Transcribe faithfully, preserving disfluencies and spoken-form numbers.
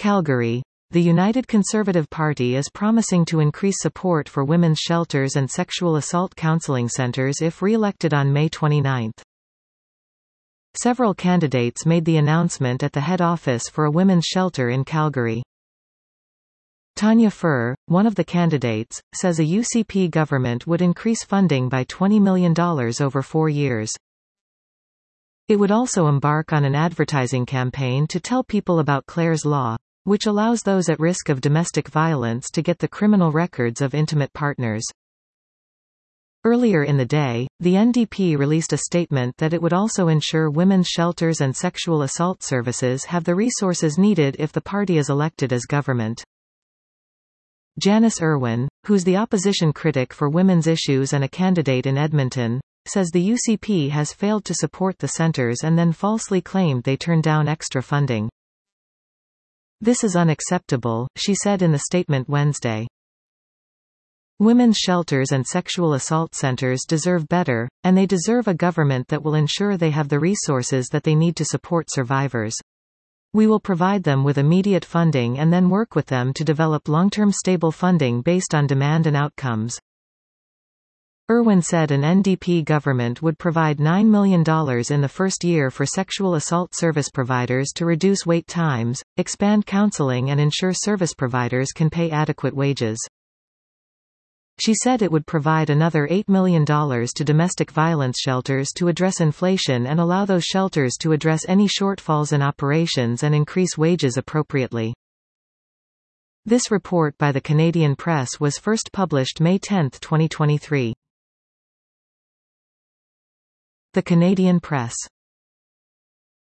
Calgary. The United Conservative Party is promising to increase support for women's shelters and sexual assault counseling centres if re-elected on May twenty-ninth. Several candidates made the announcement at the head office for a women's shelter in Calgary. Tanya Furr, one of the candidates, says a U C P government would increase funding by twenty million dollars over four years. It would also embark on an advertising campaign to tell people about Clare's Law, which allows those at risk of domestic violence to get the criminal records of intimate partners. Earlier in the day, the N D P released a statement that it would also ensure women's shelters and sexual assault services have the resources needed if the party is elected as government. Janice Irwin, who's the opposition critic for women's issues and a candidate in Edmonton, says the U C P has failed to support the centres and then falsely claimed they turned down extra funding. "This is unacceptable," she said in the statement Wednesday. Women's shelters and sexual assault centres deserve better, and they deserve a government that will ensure they have the resources that they need to support survivors. We will provide them with immediate funding and then work with them to develop long-term stable funding based on demand and outcomes. Irwin said an N D P government would provide nine million dollars in the first year for sexual assault service providers to reduce wait times, expand counseling and ensure service providers can pay adequate wages. She said it would provide another eight million dollars to domestic violence shelters to address inflation and allow those shelters to address any shortfalls in operations and increase wages appropriately. This report by the Canadian Press was first published May tenth twenty twenty-three. The Canadian Press.